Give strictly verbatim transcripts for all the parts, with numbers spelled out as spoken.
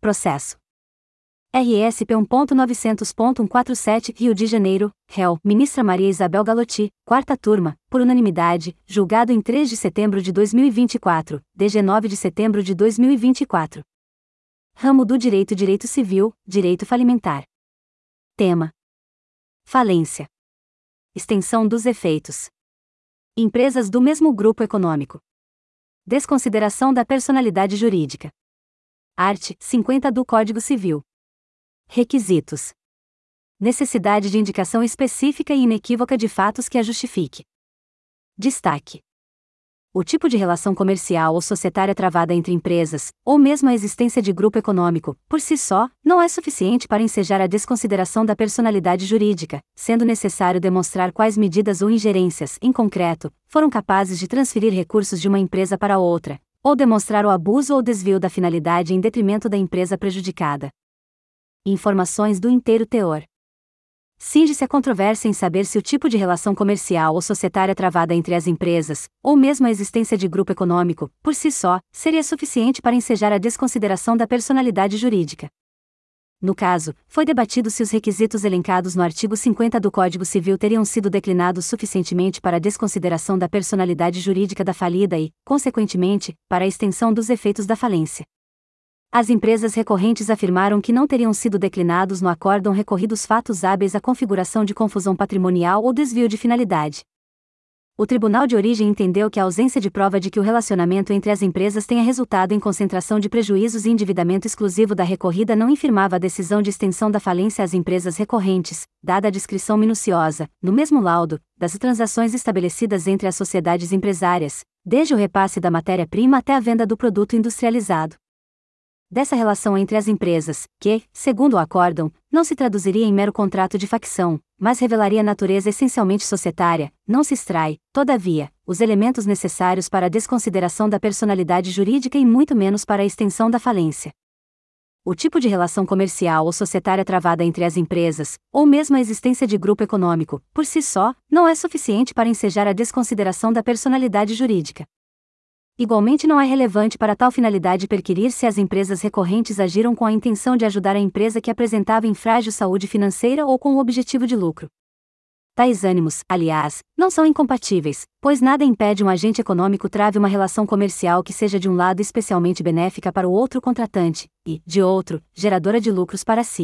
Processo R S P um ponto novecentos ponto cento e quarenta e sete, Rio de Janeiro, réu, ministra Maria Isabel Galotti, quarta turma, por unanimidade, julgado em três de setembro de dois mil e vinte e quatro, D G nove de setembro de dois mil e vinte e quatro. Ramo do Direito Direito Civil, Direito Falimentar. Tema: falência. Extensão dos efeitos. Empresas do mesmo grupo econômico. Desconsideração da personalidade jurídica. Art. cinquenta do Código Civil. Requisitos. Necessidade de indicação específica e inequívoca de fatos que a justifique. Destaque: o tipo de relação comercial ou societária travada entre empresas, ou mesmo a existência de grupo econômico, por si só, não é suficiente para ensejar a desconsideração da personalidade jurídica, sendo necessário demonstrar quais medidas ou ingerências, em concreto, foram capazes de transferir recursos de uma empresa para outra, ou demonstrar o abuso ou desvio da finalidade em detrimento da empresa prejudicada. Informações do inteiro teor. Cinge-se a controvérsia em saber se o tipo de relação comercial ou societária travada entre as empresas, ou mesmo a existência de grupo econômico, por si só, seria suficiente para ensejar a desconsideração da personalidade jurídica. No caso, foi debatido se os requisitos elencados no artigo cinquenta do Código Civil teriam sido declinados suficientemente para a desconsideração da personalidade jurídica da falida e, consequentemente, para a extensão dos efeitos da falência. As empresas recorrentes afirmaram que não teriam sido declinados no acórdão recorridos fatos hábeis à configuração de confusão patrimonial ou desvio de finalidade. O Tribunal de Origem entendeu que a ausência de prova de que o relacionamento entre as empresas tenha resultado em concentração de prejuízos e endividamento exclusivo da recorrida não infirmava a decisão de extensão da falência às empresas recorrentes, dada a descrição minuciosa, no mesmo laudo, das transações estabelecidas entre as sociedades empresárias, desde o repasse da matéria-prima até a venda do produto industrializado. Dessa relação entre as empresas, que, segundo o acórdão, não se traduziria em mero contrato de facção, mas revelaria natureza essencialmente societária, não se extrai, todavia, os elementos necessários para a desconsideração da personalidade jurídica e muito menos para a extensão da falência. O tipo de relação comercial ou societária travada entre as empresas, ou mesmo a existência de grupo econômico, por si só, não é suficiente para ensejar a desconsideração da personalidade jurídica. Igualmente não é relevante para tal finalidade perquirir se as empresas recorrentes agiram com a intenção de ajudar a empresa que apresentava em frágil saúde financeira ou com o objetivo de lucro. Tais ânimos, aliás, não são incompatíveis, pois nada impede um agente econômico trave uma relação comercial que seja de um lado especialmente benéfica para o outro contratante, e, de outro, geradora de lucros para si.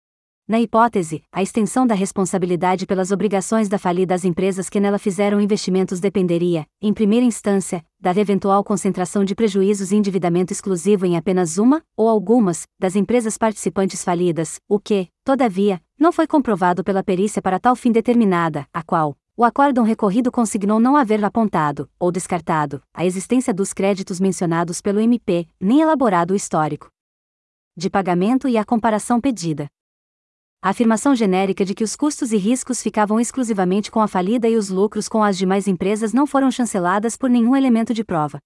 Na hipótese, a extensão da responsabilidade pelas obrigações da falida às empresas que nela fizeram investimentos dependeria, em primeira instância, da eventual concentração de prejuízos e endividamento exclusivo em apenas uma, ou algumas, das empresas participantes falidas, o que, todavia, não foi comprovado pela perícia para tal fim determinada, a qual o acórdão recorrido consignou não haver apontado, ou descartado, a existência dos créditos mencionados pelo M P, nem elaborado o histórico de pagamento e a comparação pedida. A afirmação genérica de que os custos e riscos ficavam exclusivamente com a falida e os lucros com as demais empresas não foram chanceladas por nenhum elemento de prova.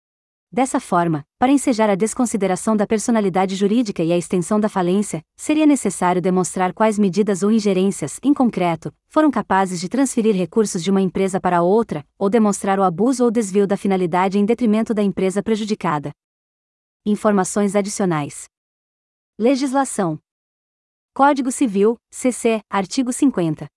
Dessa forma, para ensejar a desconsideração da personalidade jurídica e a extensão da falência, seria necessário demonstrar quais medidas ou ingerências, em concreto, foram capazes de transferir recursos de uma empresa para outra, ou demonstrar o abuso ou desvio da finalidade em detrimento da empresa prejudicada. Informações adicionais. Legislação. Código Civil, C C, artigo cinquenta.